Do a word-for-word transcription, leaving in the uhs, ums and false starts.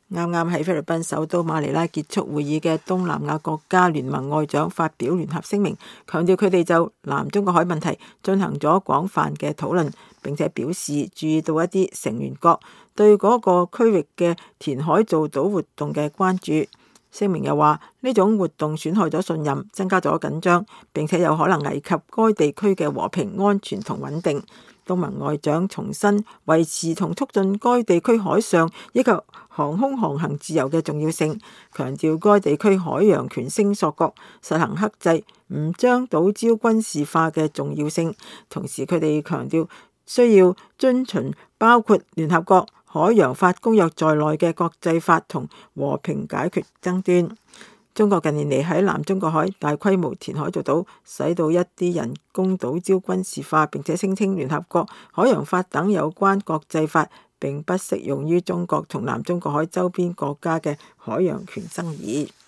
啱啱喺菲律賓首都馬尼拉結束會議嘅東南亞國家聯盟外長發表聯合聲明，強調佢哋就南中國海問題進行咗廣泛嘅討論，並且表示注意到一啲成員國對嗰個區域嘅填海造島活動嘅關注。聲明又話呢種活動損害咗信任，增加咗緊張，並且有可能危及該地區嘅和平、安全同穩定。東盟外長重申維持同促進該地區海上以及航空航行自由嘅重要性，強調該地區海洋權聲索國實行克制，唔將島礁軍事化嘅重要性。同時佢哋強調需要遵循包括聯合國海洋法公約在內嘅國際法同和，和平解決爭端。中國近年嚟喺南中國海大規模填海造島，使到一啲人工島礁軍事化，並且聲稱聯合國海洋法等有關國際法並不適用於中國同南中國海周邊國家嘅海洋權爭議。